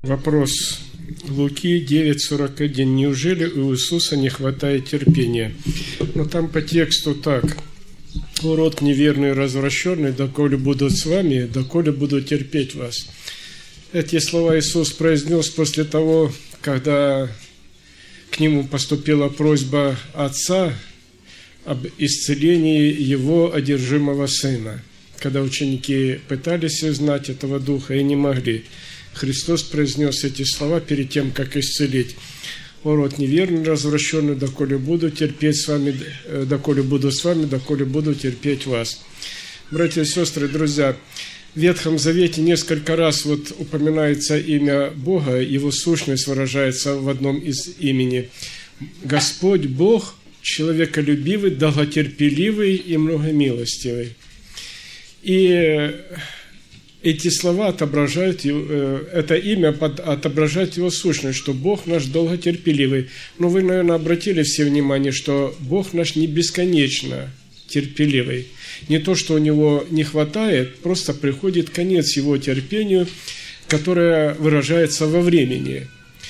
Вопрос Луки 9:41. Неужели у Иисуса не хватает терпения? Но там по тексту так. «О, род неверный и развращенный, доколе будут с вами, доколе буду терпеть вас». Эти слова Иисус произнес после того, когда к Нему поступила просьба Отца об исцелении Его одержимого Сына. Когда ученики пытались узнать этого Духа и не могли, Христос произнес эти слова перед тем, как исцелить. «О, род неверный, развращенный, доколе буду терпеть с вами, доколе буду с вами, доколе буду терпеть вас». Братья и сестры, друзья, в Ветхом Завете несколько раз упоминается имя Бога, Его сущность выражается в одном из имени. Господь Бог, человеколюбивый, долготерпеливый и многомилостивый. И эти слова отображают, это имя отображает Его сущность, что Бог наш долготерпеливый. Но вы, наверное, обратили все внимание, что Бог наш не бесконечно терпеливый. Не то, что у Него не хватает, просто приходит конец Его терпению, которое выражается во времени.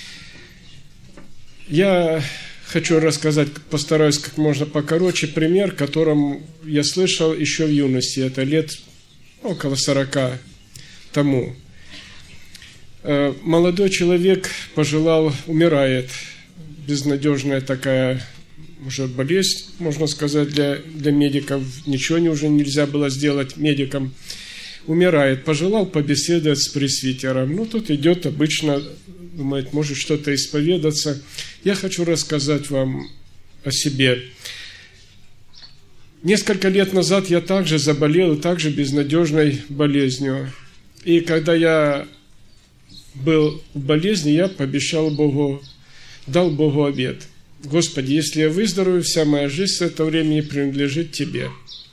Я хочу рассказать, постараюсь как можно покороче, пример, которым я слышал еще в юности, это лет около 40 тому. Молодой человек умирает, безнадежная такая уже болезнь, можно сказать, для медиков, ничего уже нельзя было сделать медикам. Умирает, пожелал побеседовать с пресвитером. Ну, тут идет обычно, думает, может что-то исповедаться. Я хочу рассказать вам о себе. Несколько лет назад я также заболел, также безнадежной болезнью. И когда я был в болезни, я пообещал Богу, дал Богу обет. Господи, если я выздоровею, вся моя жизнь с этого времени принадлежит Тебе.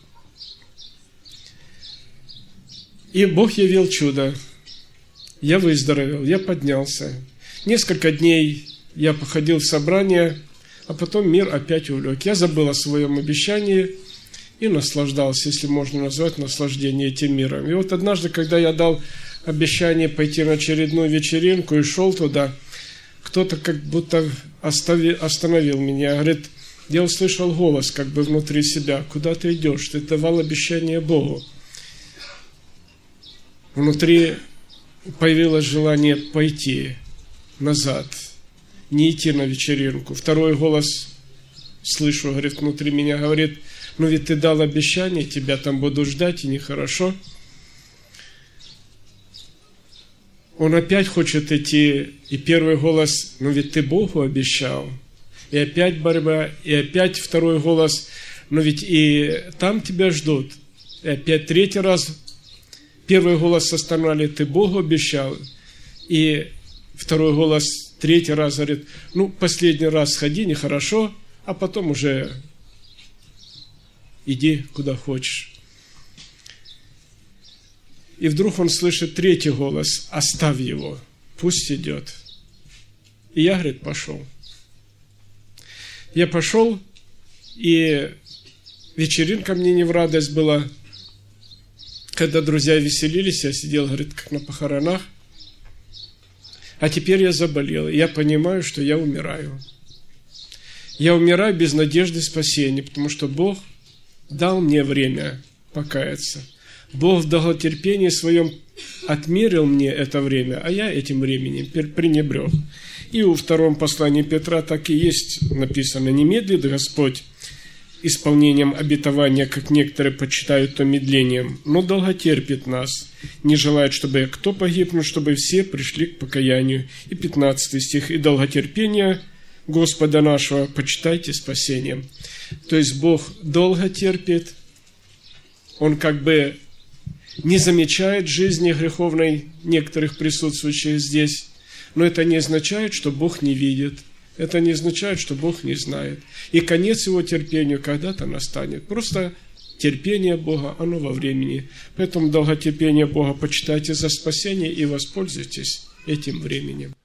И Бог явил чудо. Я выздоровел, я поднялся. Несколько дней я походил в собрание, а потом мир опять увлек. Я забыл о своем обещании и наслаждался, если можно назвать наслаждение этим миром. И вот однажды, когда я дал обещание пойти на очередную вечеринку и шел туда, кто-то как будто остановил меня. Говорит, я услышал голос как бы внутри себя. Куда ты идешь? Ты давал обещание Богу. Внутри появилось желание пойти назад, не идти на вечеринку. Второй голос слышу, говорит, внутри меня, говорит, ну ведь ты дал обещание, тебя там будут ждать, и нехорошо. Он опять хочет идти, и первый голос, ну ведь ты Богу обещал. И опять борьба, и опять второй голос, ну ведь и там тебя ждут. И опять третий раз первый голос останавливает, ты Богу обещал. И второй голос третий раз говорит, ну последний раз сходи, нехорошо, а потом уже иди куда хочешь. И вдруг он слышит третий голос, оставь его, пусть идет. И я, говорит, пошел. Я пошел, и вечеринка мне не в радость была. Когда друзья веселились, я сидел, говорит, как на похоронах. А теперь я заболел, и я понимаю, что я умираю. Я умираю без надежды спасения, потому что Бог дал мне время покаяться. Бог в долготерпении своем отмерил мне это время, а я этим временем пренебрег. И у втором послании Петра так и есть написано, не медлит Господь исполнением обетования, как некоторые почитают то медлением, но долготерпит нас, не желает, чтобы кто погиб, но чтобы все пришли к покаянию. И 15 стих, и долготерпение Господа нашего почитайте спасением. То есть Бог долго терпит, Он как бы не замечает жизни греховной некоторых присутствующих здесь, но это не означает, что Бог не видит, это не означает, что Бог не знает. И конец Его терпению когда-то настанет. Просто терпение Бога, оно во времени. Поэтому долготерпение Бога почитайте за спасение и воспользуйтесь этим временем.